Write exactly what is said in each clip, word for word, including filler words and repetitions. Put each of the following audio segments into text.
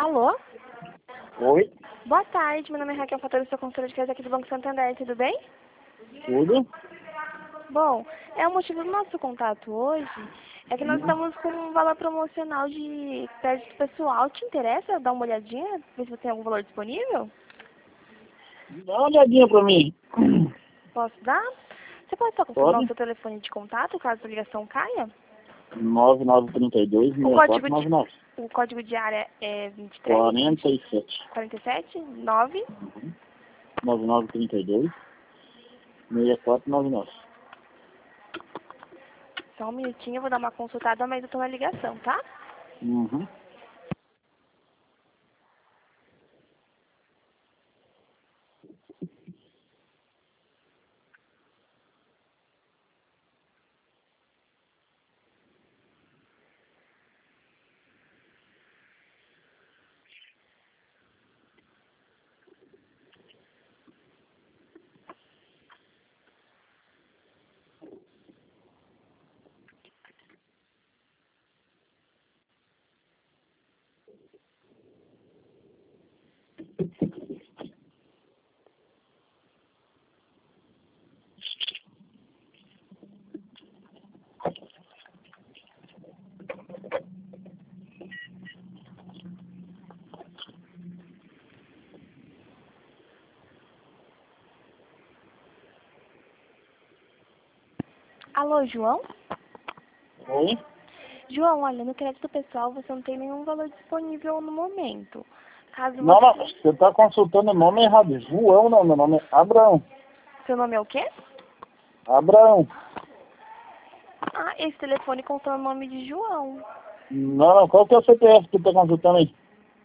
Alô? Oi, Boa tarde, meu nome é Raquel Fator, sou consultora de crédito aqui do Banco Santander, tudo bem? tudo? Bom, é o motivo do nosso contato hoje, é que nós Uhum. estamos com um valor promocional de crédito pessoal. Te interessa dar uma olhadinha, ver se você tem algum valor disponível? Dá uma olhadinha pra mim. Posso dar? Você pode só confirmar o Pode? seu telefone de contato, caso a ligação caia? nove nove três dois, O seis código quatro de, nove nove. o código de área é vinte e três, quarenta e sete. quarenta e sete, nove. nove nove três dois, seis quatro nove nove. Só um minutinho, eu vou dar uma consultada, mas eu tô na ligação, tá? Uhum. Alô, João? Oi? João, olha, no crédito pessoal você não tem nenhum valor disponível no momento. Caso Não, não, você... você tá consultando o nome errado. João não, meu nome é Abraão. Seu nome é o quê? Abraão. Ah, esse telefone conta o nome de João. Não, não, qual que é o C P F que você tá consultando aí?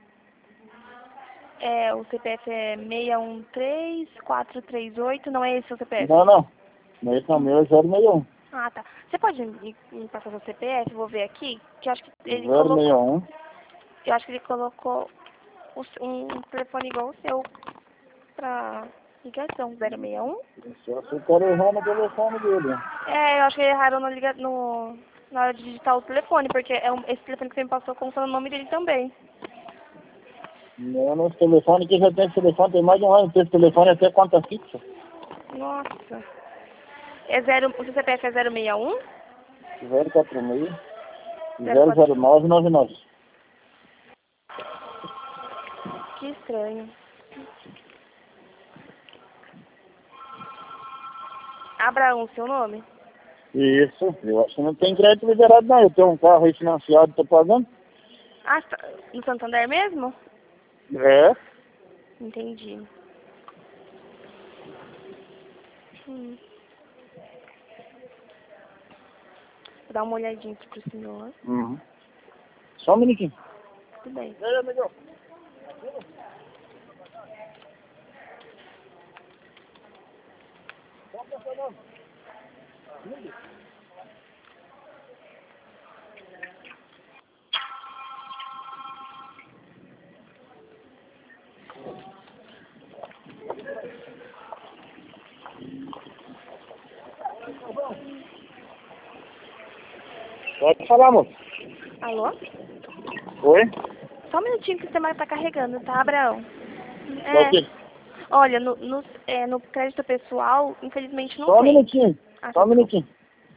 É, o C P F é seis um três, quatro três oito, não é esse o C P F? Não, não. Esse é o meu, é zero seis um. Ah, tá. Você pode me, me passar seu C P F? Vou ver aqui. Que eu acho que ele zero seis colocou... um. Eu acho que ele colocou o s- um telefone igual o seu pra ligação. zero seis um? Só se o cara errou no telefone dele. É, eu acho que erraram no, liga... no... na hora de digitar o telefone, porque é um... esse telefone que você me passou conta o nome dele também. Não, no telefone que já tem esse telefone, tem mais de um ano que esse telefone até conta fixa. Nossa. É zero... O seu C P F é zero seis um? zero quatro seis, Zero zero zero quatro... nove nove nove. Que estranho. Abraão, seu nome? Isso, eu acho que não tem crédito liberado não. Eu tenho um carro aí financiado, tô pagando. Ah, tá- no Santander mesmo? É. Entendi. Hum. Vou dar uma olhadinha aqui pro senhor. Uhum. Só um minutinho. Tudo bem. E aí, amigão? Pode falar, moço. Alô? Oi? Só um minutinho que o sistema tá carregando, tá, Abraão? Tá É. ok. Olha, no, no, é, no crédito pessoal, infelizmente não Só um tem. minutinho. Ah, Só tá, um desculpa. minutinho.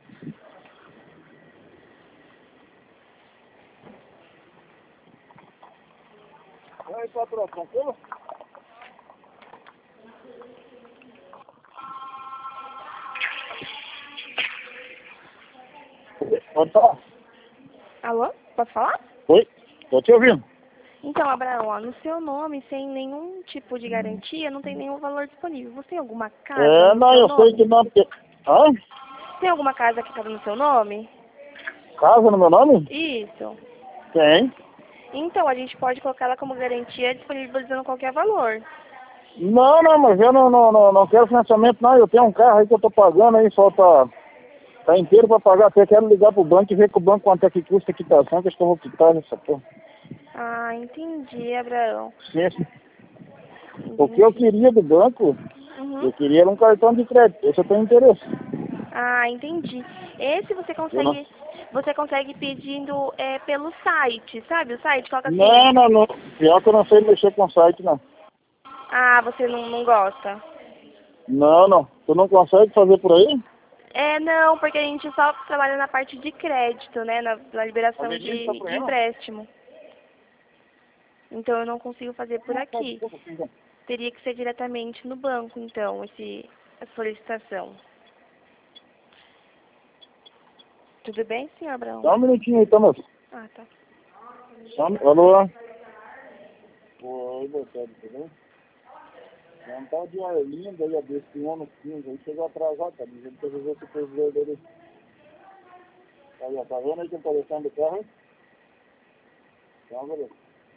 E aí, patrão, tranquilo? Pode falar. Alô? Posso falar? Oi? Tô te ouvindo. Então, Abraão, ó, no seu nome, sem nenhum tipo de garantia, não tem nenhum valor disponível. Você tem alguma casa É, no não, seu eu sei que nome? não. porque- Hã? Tem alguma casa que tá no seu nome? Casa no meu nome? Isso. Tem. Então, a gente pode colocar ela como garantia disponibilizando qualquer valor. Não, não, mas eu não, não, não, não quero financiamento, não. Eu tenho um carro aí que eu tô pagando aí, só tá, tá inteiro pra pagar. Até quero ligar pro banco e ver com o banco quanto é que custa a quitação, que acho que eu vou quitar essa porra. Ah, entendi, Abraão. Sim. O que eu Entendi. queria do banco, Uhum. eu queria um cartão de crédito. Esse eu tenho interesse. Ah, entendi. Esse você Eu não... consegue... Você consegue pedindo é, pelo site, sabe? O site, coloca assim. Não, não, não. Pior que eu não sei mexer com site, não. Ah, você não, não gosta? Não, não. Tu não consegue fazer por aí? É, não, porque a gente só trabalha na parte de crédito, né? Na, na liberação Mas ninguém tá de, por de aí, não? empréstimo. Então eu não consigo fazer por Não, pode, aqui. pode, pode. Teria que ser diretamente no banco, então, esse, a solicitação. Tudo bem, senhor Abraão? Só um minutinho aí, tá, moço? Ah, tá. Só um... Alô? Oi, boa tarde, tudo bem? É um tal de Arlindo aí, a desse ano quinze, aí chegou atrasado, tá dizendo que resolveu que fez o dele. Aí, ó, tá vendo aí que eu tô deixando o carro, hein? Então, beleza.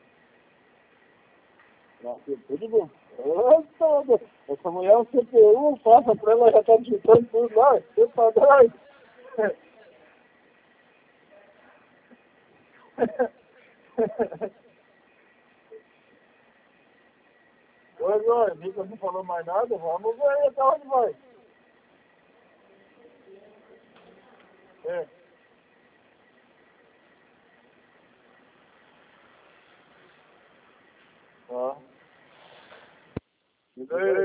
Nossa, tudo bom. Eita, essa mulher é um C P U, passa pra ela, já tá digitando tudo lá, você tá doido? Oi, oi, Mica não falou mais nada, vamos ver aí até onde vai. É. Tá. E daí?